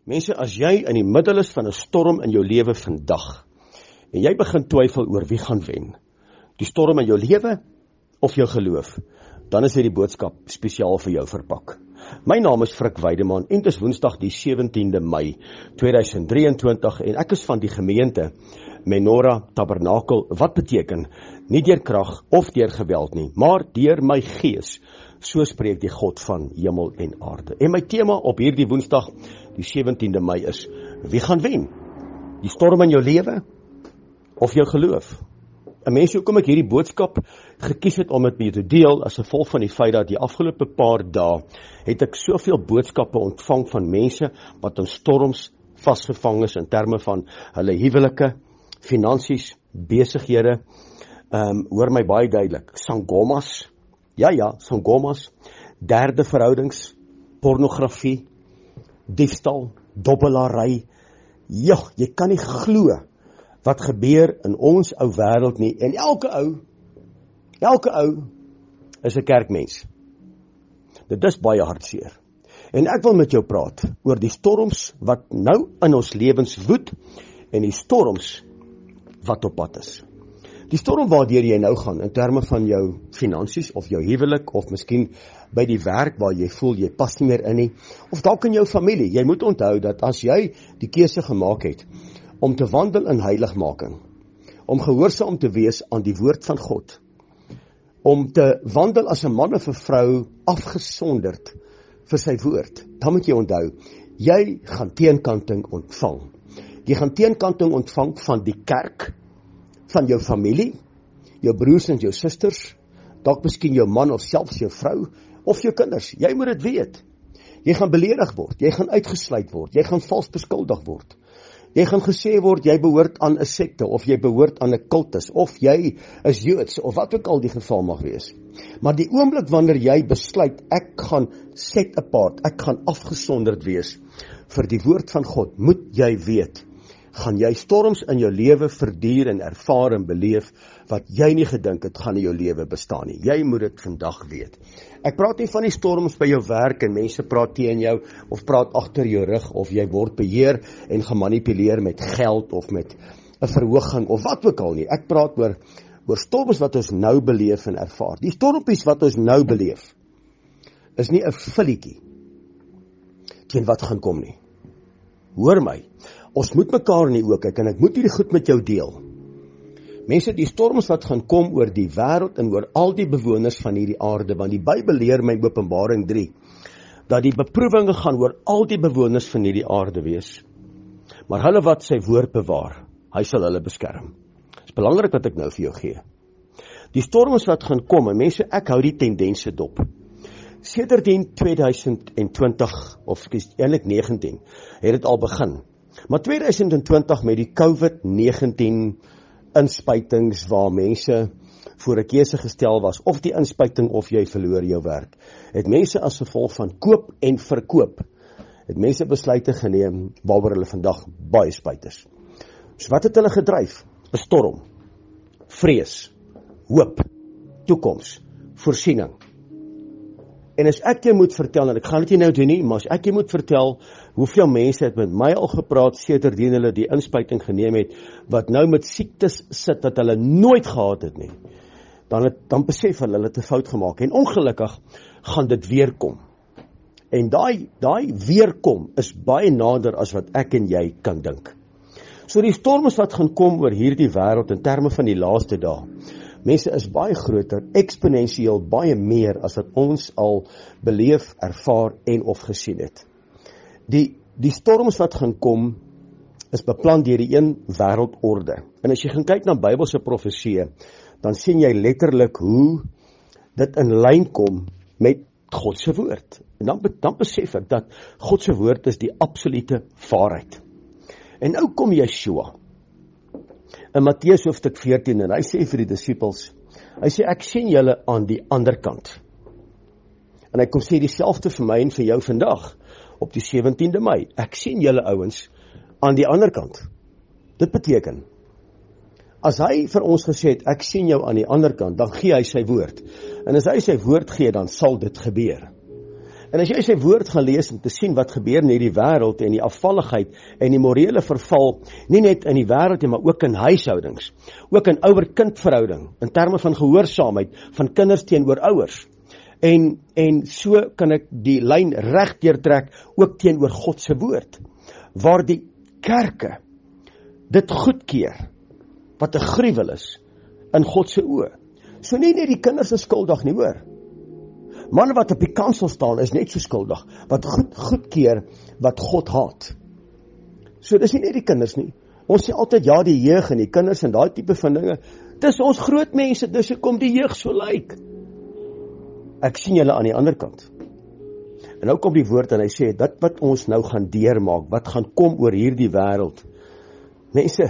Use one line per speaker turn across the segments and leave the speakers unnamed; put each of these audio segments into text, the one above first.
Mense, as jy in die middel is van 'n storm in jou lewe vandag, en jy begin twyfel oor wie gaan wen, die storm in jou lewe of jou geloof, dan is dit die boodskap spesiaal vir jou verpak. My naam is Frik Weideman en dit is Woensdag die 17de Mei 2023 en ek is van die gemeente Menorah Tabernakel, wat beteken, nie deur krag of deur geweld nie, maar deur my gees, so spreek die God van hemel en aarde. En my tema op hierdie Woensdag, die 17de Mei is, wie gaan wen? Die storm in jou lewe of jou geloof? En mense, hoekom ek hierdie boodskap gekies het om dit met jou te deel, as gevolg van die feit dat die afgelope paar dae het ek soveel boodskappe ontvang van mense wat in storms vasgevang is in terme van hulle huwelike, finansies, besighede, hoor my baie duidelik, sangomas, sangomas, derde verhoudings, pornografie, diefstal, dobbelary, jy kan nie glo wat gebeur in ons ou wêreld nie, en elke ou is 'n kerkmens. Dit is baie hartseer. En ek wil met jou praat oor die storms wat nou in ons lewens woed, en die storms wat op pad is. Die storm waardeur jy nou gaan, in terme van jou finansies, of jou huwelik, of miskien by die werk waar jy voel jy pas nie meer in nie, of dalk in jou familie. Jy moet onthou dat as jy die keuse gemaak het om te wandel in heiligmaking, om gehoorsaam te wees aan die woord van God, om te wandel as 'n man of 'n vrou afgesonderd vir sy woord, dan moet jy onthou, jy gaan teenkanting ontvang. Jy gaan teenkanting ontvang van die kerk, van jou familie, jou broers en jou susters, dalk miskien jou man of selfs jou vrou, of jou kinders. Jy moet dit weet. Jy gaan beledig word, jy gaan uitgesluit word, jy gaan vals beskuldig word. Jy gaan gesê word, jy behoort aan 'n sekte, of jy behoort aan 'n kultus, of jy is Joods, of wat ook al die geval mag wees. Maar die oomblik wanneer jy besluit, ek gaan set apart, ek gaan afgesonderd wees vir die woord van God, moet jy weet, gaan jy storms in jou lewe verduur en ervaar en beleef, wat jy nie gedink het, gaan in jou lewe bestaan nie. Jy moet dit vandag weet. Ek praat nie van die storms by jou werk, en mense praat teen jou, of praat agter jou rug, of jy word beheer en gemanipuleer met geld, of met 'n verhoging, of wat ook al nie. Ek praat oor storms wat ons nou beleef en ervaar. Die stormpies wat ons nou beleef, is nie 'n filletjie teen wat gaan kom nie. Hoor my, ons moet mekaar in die oë kyk, en ek moet hierdie goed met jou deel. Mense, die storms wat gaan kom oor die wêreld en oor al die bewoners van hierdie aarde, want die Bybel leer my in Openbaring 3, dat die beproewinge gaan oor al die bewoners van hierdie aarde wees. Maar hulle wat sy woord bewaar, hy sal hulle beskerm. Dit is belangrik wat ek nou vir jou gee. Die storms wat gaan kom, en mense, ek hou die tendense dop. Sedert 2020, of eintlik 19, het dit al begin. Maar 2020 met die COVID-19 inspuitings waar mense voor 'n keuse gestel was, of die inspuiting of jy verloor jou werk, het mense as gevolg van koop en verkoop, het mense besluite geneem waaroor hulle vandag baie spyt is. So wat het hulle gedryf? 'n Storm, vrees, hoop, toekoms, voorsiening. En as ek jou moet vertel, en ek gaan dit nie nou doen nie, maar as ek jou moet vertel, hoeveel mense het met my al gepraat, sederdien hulle die inspuiting geneem het, wat nou met siektes sit, dat hulle nooit gehad het nie, dan besef hulle het 'n fout gemaak, en ongelukkig gaan dit weer kom. En daai weerkom is baie nader as wat ek en jy kan dink. So die storms wat gaan kom oor hierdie wêreld, in terme van die laaste dae, mense, is baie groter, eksponensieel baie meer as wat ons al beleef, ervaar en of gesien het. Die storms wat gaan kom, is beplan deur die een wêreldorde. En as jy gaan kyk na Bybelse profeseë, dan sien jy letterlik hoe dit in lyn kom met God se woord. En dan besef ek dat God se woord is die absolute waarheid. En nou kom Yeshua in Matteus hoofstuk 14, en hy sê vir die disippels, hy sê, ek sien julle aan die ander kant. En hy kom sê dieselfde vir my en vir jou vandag, op die 17de Mei, ek sien julle ouens aan die ander kant. Dit beteken, as hy vir ons gesê het, ek sien jou aan die ander kant, dan gee hy sy woord. En as hy sy woord gee, dan sal dit gebeur. En as jy sy woord gaan lees om te sien wat gebeur in hierdie wêreld en die afvalligheid en die morele verval, nie net in die wêreld nie, maar ook in huishoudings, ook in ouer-kind verhouding, in terme van gehoorsaamheid, van kinders teenoor ouers. En so kan ek die lyn reg deurtrek, ook teenoor God se woord, waar die kerke dit goedkeur, wat 'n gruwel is, in God se oë. So nie net die kinders is skuldig nie, hoor. Manne wat op die kansel staan is net so skuldig, wat goedkeur wat God haat. So dis nie net die kinders nie. Ons sê altyd ja die jeug en die kinders en daai tipe van dinge. Dis ons groot mense, dis hoekom die jeug so lyk. Ek sien julle aan die ander kant. En nou kom die woord en hy sê, dat wat ons nou gaan deurmaak, wat gaan kom oor hierdie wêreld. Mense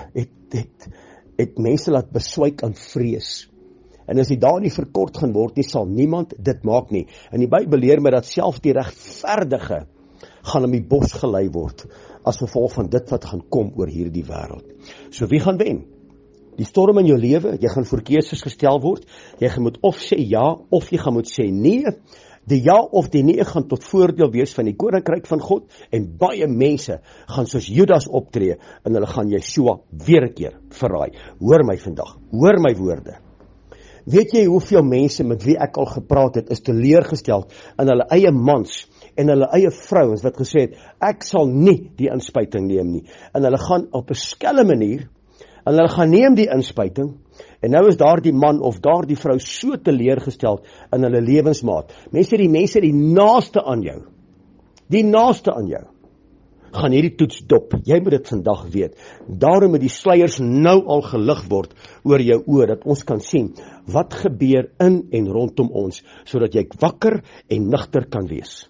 het mense laat beswyk aan vrees. En as die dae nie verkort gaan word nie, sal niemand dit maak nie. En die Bybel leer my dat self die regverdige gaan in die bos gelei word, as gevolg van dit wat gaan kom oor hierdie wêreld. So wie gaan wen? Die storm in jou lewe, jy gaan voor keuses gestel word, jy gaan moet of sê ja, of jy gaan moet sê nee. Die ja of die nee gaan tot voordeel wees van die koninkryk van God, en baie mense gaan soos Judas optree, en hulle gaan Yeshua weer 'n keer verraai. Hoor my vandag, hoor my woorde. Weet jy hoeveel mense met wie ek al gepraat het, is teleurgesteld in hulle eie mans en hulle eie vrouens wat gesê het, ek sal nie die inspuiting neem nie. En hulle gaan op 'n skelm manier, en hulle gaan neem die inspuiting, en nou is daar die man of daar die vrou so teleurgesteld in hulle lewensmaat. Die mense die naaste aan jou, gaan hierdie toets dop. Jy moet dit vandag weet. Daarom moet die sluiers nou al gelig word oor jou oë, dat ons kan sien wat gebeur in en rondom ons, sodat jy wakker en nugter kan wees.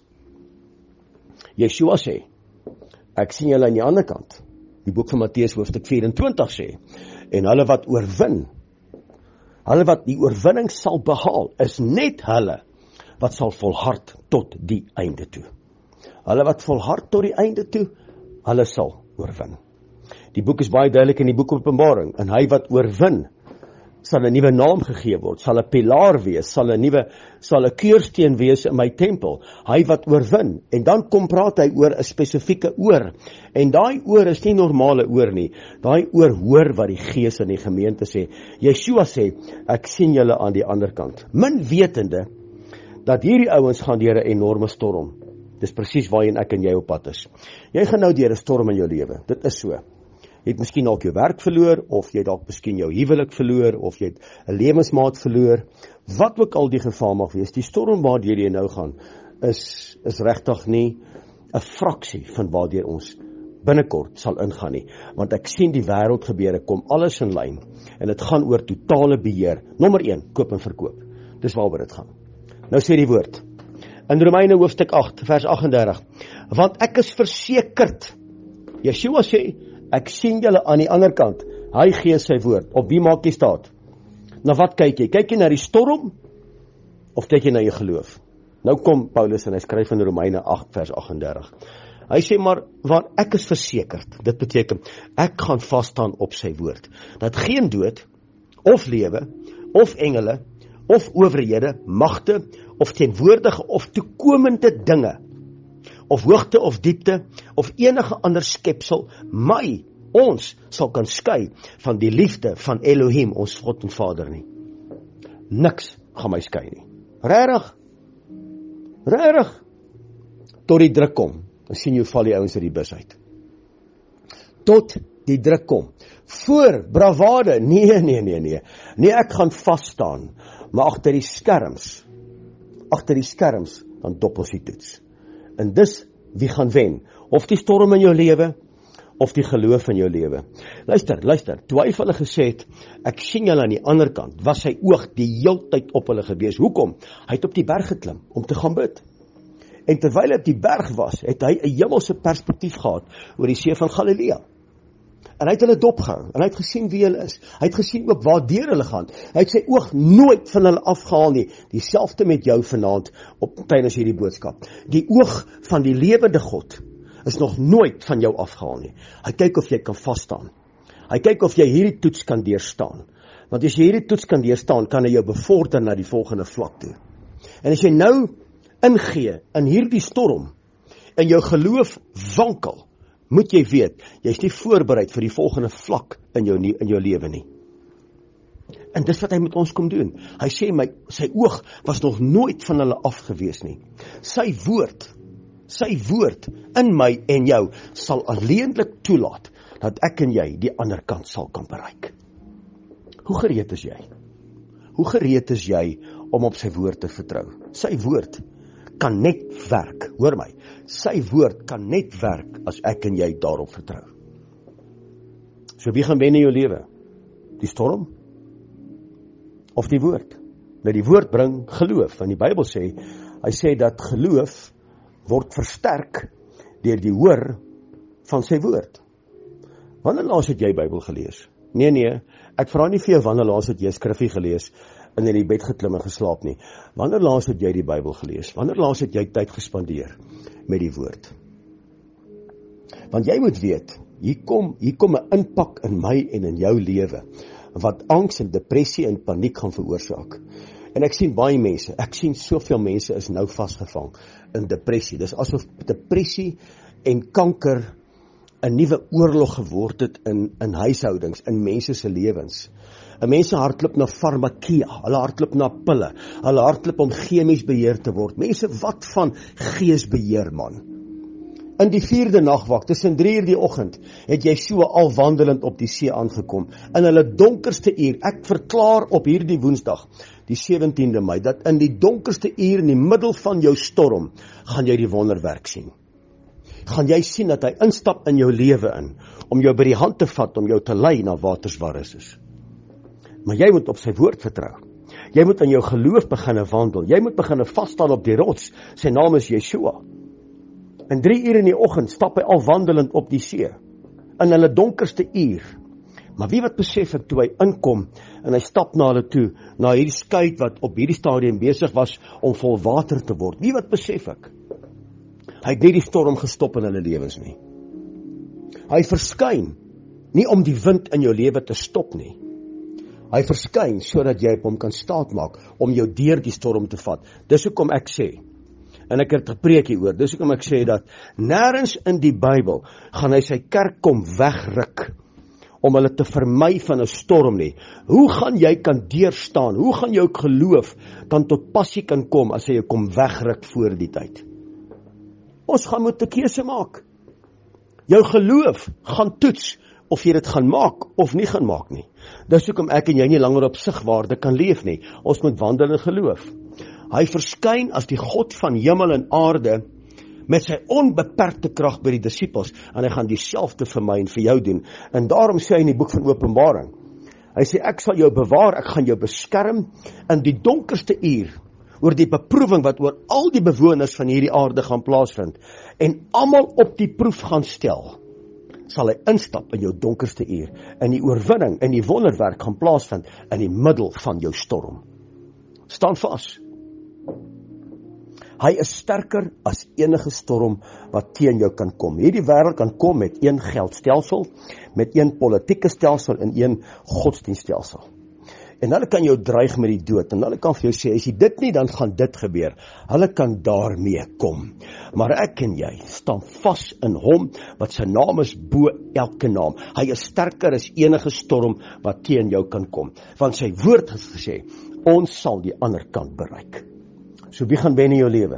Yeshua sê, ek sien julle aan die ander kant. Die boek van Matteus hoofstuk 24 sê, en hulle wat oorwin, hulle wat die oorwinning sal behaal, is net hulle wat sal volhard tot die einde toe. Hulle wat volhard tot die einde toe, hulle sal oorwin. Die boek is baie duidelik in die boek Openbaring, en hy wat oorwin, sal 'n nuwe naam gegee word, sal 'n pilaar wees, sal 'n keursteen wees in my tempel, hy wat oorwin, en dan praat hy oor 'n spesifieke oor, en daai oor is nie normale oor nie, daai oor hoor wat die Gees in die gemeente sê. Yeshua sê, ek sien julle aan die ander kant, min wetende, dat hierdie ouens gaan deur 'n enorme storm. Dis presies waarheen ek en jy op pad is. Jy gaan nou deur 'n storm in jou lewe, dit is so. Jy het miskien dalk jou werk verloor, of jy het dalk miskien jou huwelik verloor, of jy het 'n lewensmaat verloor, wat ook al die geval mag wees, die storm waardeur jy nou gaan, is regtig nie 'n fraksie van waardeur ons binnekort sal ingaan nie, want ek sien die wêreld gebeur, ek kom alles in lyn, en dit gaan oor totale beheer. Nommer 1, koop en verkoop, dis waaroor dit gaan. Nou sê die woord, in Romeine hoofstuk 8, vers 38, want ek is versekerd, Yeshua sê, ek sien julle aan die ander kant, hy gee sy woord, op wie maak jy staat? Na wat kyk jy? Kyk jy na die storm, of kyk jy na jou geloof? Nou kom Paulus en hy skryf in Romeine 8 vers 38. Hy sê maar, waar ek is versekerd, dit beteken, ek gaan vasstaan op sy woord, dat geen dood, of lewe, of engele, of owerhede, magte, of teenwoordige, of toekomende dinge, of hoogte of diepte, of enige ander skepsel, ons sal kan skei van die liefde van Elohim, ons God en Vader nie. Niks gaan my skei nie. Regtig? Tot die druk kom, dan sien jy val die ouens uit die bus uit. Tot die druk kom. Voor bravade, nee, ek gaan vasstaan, maar agter die skerms, dan dop ons die toets. En dis wie gaan wen, of die storm in jou lewe, of die geloof in jou lewe. Luister, toe hy vir hulle gesê het, ek sien julle aan die ander kant, was sy oog die heeltyd op hulle gewees. Hoekom? Hy het op die berg geklim, om te gaan bid. En terwyl hy op die berg was, het hy 'n hemelse perspektief gehad, oor die see van Galilea. En hy het hulle dopgehou, en hy het gesien wie hulle is. Hy het gesien ook waardeur hulle gaan. Hy het sy oog nooit van hulle afgehaal nie. Dieselfde met jou vanaand, tydens hierdie boodskap. Die oog van die lewende God, is nog nooit van jou afgehaal nie. Hy kyk of jy kan vasstaan. Hy kyk of jy hierdie toets kan deurstaan. Want as jy hierdie toets kan deurstaan, kan hy jou bevorder na die volgende vlak toe. En as jy nou ingee in hierdie storm, en jou geloof wankel, moet jy weet, jy is nie voorbereid vir die volgende vlak in jou lewe nie. En dis wat hy met ons kom doen. Hy sê, sy oog was nog nooit van hulle afgewees nie. Sy woord in my en jou sal alleenlik toelaat, dat ek en jy die ander kant sal kan bereik. Hoe gereed is jy? Hoe gereed is jy om op sy woord te vertrou? Sy woord kan net werk, hoor my, sy woord kan net werk as ek en jy daarop vertrou. So wie gaan wen in jou lewe? Die storm? Of die woord? Nou die woord bring geloof, en die Bybel sê, hy sê dat geloof word versterk deur die hoor van sy woord. Wanneer laas het jy Bybel gelees? Nee, ek vra nie vir jou wanneer laas het jy skrifgie gelees en in die bed geklim en geslaap nie. Wanneer laas het jy die Bybel gelees? Wanneer laas het jy tyd gespandeer met die woord? Want jy moet weet, hier kom 'n impak in my en in jou lewe, wat angs en depressie en paniek gaan veroorsaak. En ek sien baie mense, ek sien soveel mense is nou vasgevang in depressie. Dis asof depressie en kanker 'n nuwe oorlog geword het in huishoudings, in mense se lewens. En mense hardloop na farmakia, hulle hardloop na pille, hulle hardloop om chemies beheer te word. Mense, wat van geesbeheer, man? In die 4de nagwag, tussen 3:00 die oggend, het jy so al wandelend op die see aangekom. In hulle donkerste uur, ek verklaar op hierdie Woensdag, die 17de Mei, dat in die donkerste uur in die middel van jou storm, gaan jy die wonderwerk sien. Gaan jy sien dat hy instap in jou lewe in, om jou by die hand te vat, om jou te lei na waters waar is. Maar jy moet op sy woord vertrou. Jy moet in jou geloof begin wandel. Jy moet begin vasstaan op die rots. Sy naam is Yeshua. In 3:00 in die oggend stap hy al wandelend op die see, in hulle donkerste uur. Maar wie wat besef ek toe hy inkom, en hy stap na hulle toe, na hierdie skei wat op hierdie stadium besig was om vol water te word. Wie wat besef ek? Hy het nie die storm gestop in hulle lewens nie. Hy verskyn, nie om die wind in jou lewe te stop nie. Hy verskyn, sodat jy op hom kan staatmaak, om jou deur die storm te vat. Dis hoekom ek sê, en ek het gepreek hieroor, dis hoekom ek sê dat, nêrens in die Bybel, gaan hy sy kerk kom wegruk, om hulle te vermy van 'n storm nie. Hoe gaan jy kan deurstaan? Hoe gaan jou geloof dan tot passie kan kom, as hy jou kom wegruk voor die tyd? Ons gaan moet 'n keuse maak. Jou geloof gaan toets, of jy dit gaan maak, of nie gaan maak nie. Dis hoekom ek en jy nie langer op sigwaarde kan leef nie. Ons moet wandel in geloof. Hy verskyn as die God van hemel en aarde, met sy onbeperkte krag by die disippels, en hy gaan dieselfde vir my en vir jou doen. En daarom sê hy in die boek van Openbaring, hy sê, ek sal jou bewaar, ek gaan jou beskerm in die donkerste uur, oor die beproewing wat oor al die bewoners van hierdie aarde gaan plaasvind, en almal op die proef gaan stel, sal hy instap in jou donkerste uur, en die oorwinning en die wonderwerk gaan plaasvind in die middel van jou storm. Staan vas. Hy is sterker as enige storm wat teen jou kan kom. Hierdie wêreld kan kom met een geldstelsel, met een politieke stelsel en een godsdienststelsel. En hulle kan jou dreig met die dood, en hulle kan vir jou sê, as jy dit nie, dan gaan dit gebeur. Hulle kan daarmee kom. Maar ek en jy staan vas in hom, wat sy naam is bo elke naam. Hy is sterker as enige storm wat teen jou kan kom. Want sy woord het gesê, ons sal die ander kant bereik. So wie gaan wen in jou lewe?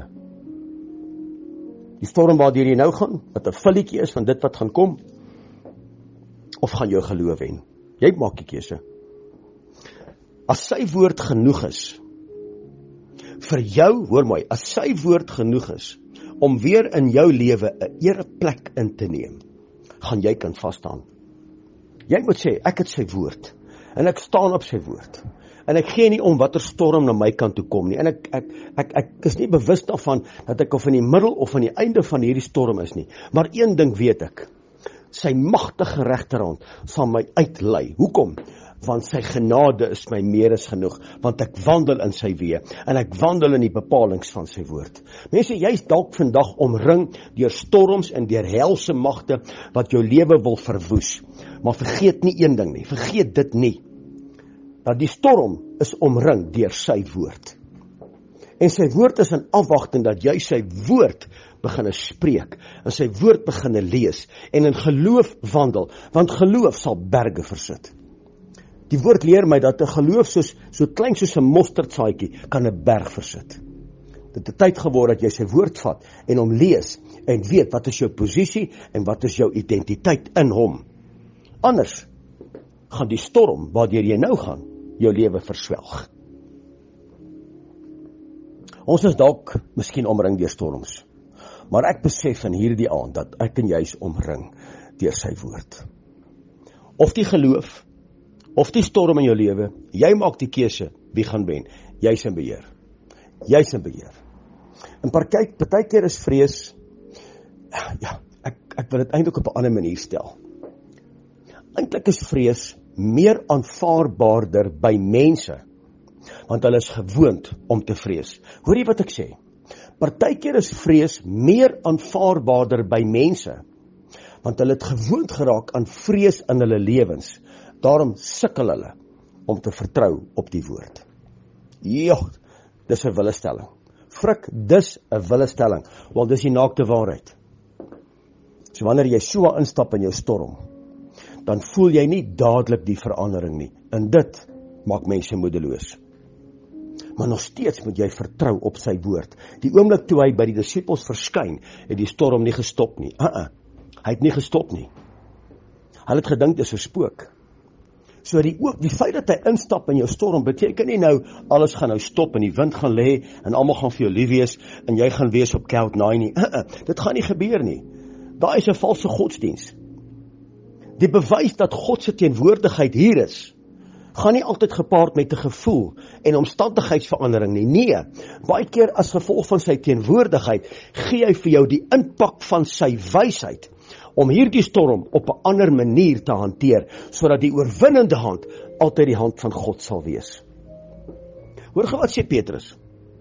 Die storm waardeur jy nou gaan, wat 'n vulletjie is van dit wat gaan kom, of gaan jou geloof wen? Jy maak die keuse. As sy woord genoeg is, vir jou, hoor my, as sy woord genoeg is, om weer in jou lewe 'n ereplek in te neem, gaan jy kan vasstaan. Jy moet sê, ek het sy woord, en ek staan op sy woord, en ek gee nie om watter storm na my kant toe kom nie, en ek is nie bewus daarvan, dat ek of in die middel of in die einde van hierdie storm is nie, maar een ding weet ek, sy magtige regterhand sal my uitlei. Hoekom? Want sy genade is my meer as genoeg, want ek wandel in sy weë, en ek wandel in die bepalings van sy woord. Mense, jy is dalk vandag omring deur storms en deur helse magte, wat jou lewe wil verwoes, maar vergeet nie een ding nie, vergeet dit nie, dat die storm is omring deur sy woord. En sy woord is in afwagting dat jy sy woord begin spreek, en sy woord begin lees, en in geloof wandel, want geloof sal berge versit. Die woord leer my dat 'n geloof so klein soos 'n mosterdsaadjie kan 'n berg versit. Dit het tyd geword dat jy sy woord vat, en hom lees, en weet wat is jou posisie, en wat is jou identiteit in hom. Anders gaan die storm, waardeur jy nou gaan, jou lewe verswelg. Ons is dalk miskien omring deur storms, maar ek besef in hierdie aand dat ek en jy is omring deur sy woord. Of die geloof, of die storm in jou lewe, jy maak die keuse, wie gaan wen? Jy's in beheer. Jy's in beheer. En partykeer is vrees, ja, ek wil dit eintlik op 'n ander manier stel. Eintlik is vrees meer aanvaarbaarder by mense, want hulle is gewoond om te vrees. Hoor jy wat ek sê? Partykeer is vrees meer aanvaarbaarder by mense, want hulle het gewoond geraak aan vrees in hulle lewens. Daarom sukkel hulle om te vertrou op die woord. Ja, dis 'n willestelling. Frik, dis 'n willestelling, want dis die naakte waarheid. So wanneer jy so instap in jou storm, dan voel jy nie dadelik die verandering nie. En dit maak mense moedeloos. Maar nog steeds moet jy vertrou op sy woord. Die oomblik toe hy by die disippels verskyn, het die storm nie gestop nie. Hy het nie gestop nie. Hulle het gedink dis 'n spook. So die feit dat hy instap in jou storm, beteken nie nou, alles gaan nou stop en die wind gaan lê, en almal gaan vir jou lief wees, en jy gaan wees op cloud 9 nie. Dit gaan nie gebeur nie. Daar is 'n valse godsdiens. Die bewys dat God se teenwoordigheid hier is, gaan nie altyd gepaard met 'n gevoel en omstandigheidsverandering nie. Nee, baie keer as gevolg van sy teenwoordigheid, gee hy vir jou die impak van sy wysheid, om hierdie storm op 'n ander manier te hanteer, sodat die oorwinnende hand altyd die hand van God sal wees. Hoor gou wat sê Petrus.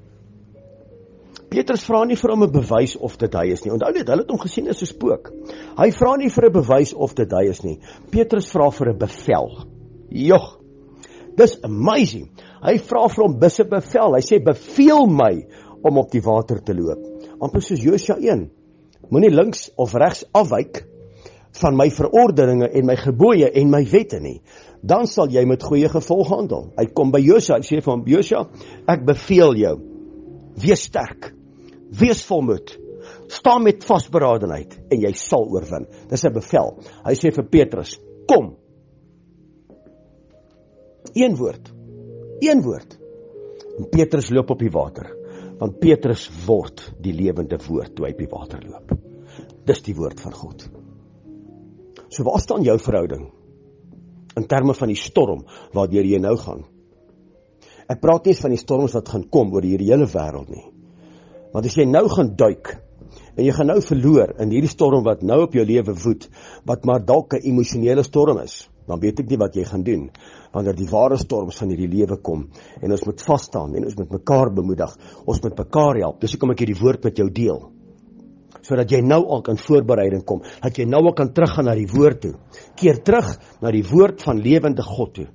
Petrus vra nie vir hom 'n bewys of dit hy is nie. Onthou net, hulle het hom gesien as 'n spook. Hy vra nie vir 'n bewys of dit hy is nie. Petrus vra vir 'n bevel. Joh, dis amazing. Hy vra vir hom 'n bevel. Hy sê, beveel my om op die water te loop. Amper soos Josua 1. Moenie links of regs afwyk van my verordeninge en my gebooie en my wette nie. Dan sal jy met goeie gevolg handel. Hy kom by Josua, hy sê vir hom, Josua, ek beveel jou. Wees sterk. Wees volmoed. Staan met vasberadenheid en jy sal oorwin. Dis 'n bevel. Hy sê vir Petrus, kom. Een woord. En Petrus loop op die water. Want Petrus word die lewende woord toe hy op die water loop. Dis die woord van God. So waar staan jou verhouding? In terme van die storm waardeur jy nou gaan. Ek praat nie van die storms wat gaan kom oor hierdie hele wêreld nie. Want as jy nou gaan duik, en jy gaan nou verloor in hierdie storm wat nou op jou lewe woed, wat maar dalk 'n emosionele storm is, dan weet ek nie wat jy gaan doen, wanneer die ware storms van hierdie lewe kom, en ons moet vasstaan, en ons moet mekaar bemoedig, ons moet mekaar help, dis hoekom ek hierdie woord met jou deel, sodat jy nou al kan voorbereiding kom, dat jy nou al kan teruggaan na die woord toe, keer terug na die woord van lewende God toe,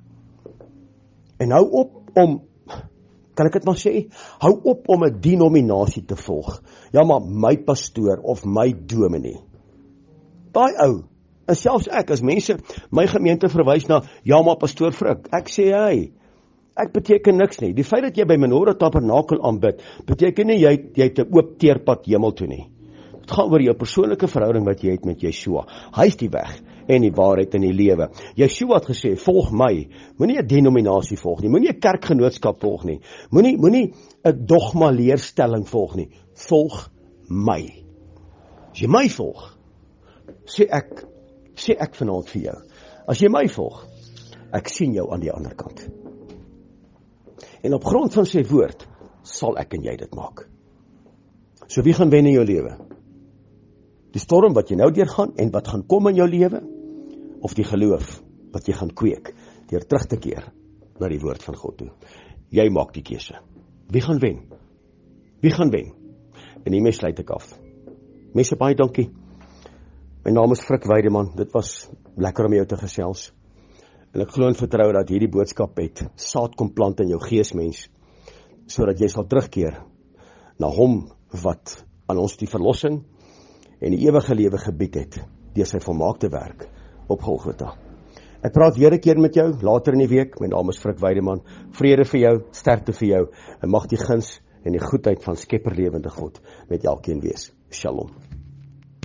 en hou op om, kan ek dit maar sê, hou op om 'n denominasie te volg, ja maar my pastoor of my dominee, daai ou, en selfs ek, as mense my gemeente verwys na, ja maar pastoor Frik, ek sê hy, ek beteken niks nie, die feit dat jy by Menorah Tabernakel aanbid, beteken nie jy het 'n oop teerpad hemel toe nie, dit gaan oor jou persoonlike verhouding wat jy het met Yeshua, hy is die weg, en die waarheid in die lewe. Yeshua het gesê, volg my, moenie 'n denominasie volg nie, moenie 'n kerkgenootskap volg nie, moenie 'n dogma leerstelling volg nie, volg my. As jy my volg, sê ek vanaand vir jou, as jy my volg, ek sien jou aan die ander kant. En op grond van sy woord, sal ek en jy dit maak. So wie gaan wen in jou lewe? Die storm wat jy nou deurgaan en wat gaan kom in jou lewe, of die geloof wat jy gaan kweek, deur terug te keer na die woord van God toe. Jy maak die keuse. Wie gaan wen? Wie gaan wen? En hiermee sluit ek af. Mense, baie dankie. My naam is Frik Weideman, dit was lekker om jou te gesels. En ek glo en vertrou dat hierdie boodskap het saad kom plant in jou gees, mens, sodat jy sal terugkeer na hom wat aan ons die verlossing en die ewige lewe gebied het, deur sy volmaakte werk op Golgotha. Ek praat weer 'n keer met jou, later in die week. My naam is Frik Weideman. Vrede vir jou, sterkte vir jou, en mag die guns en die goedheid van Skepper lewende God met elkeen wees. Shalom.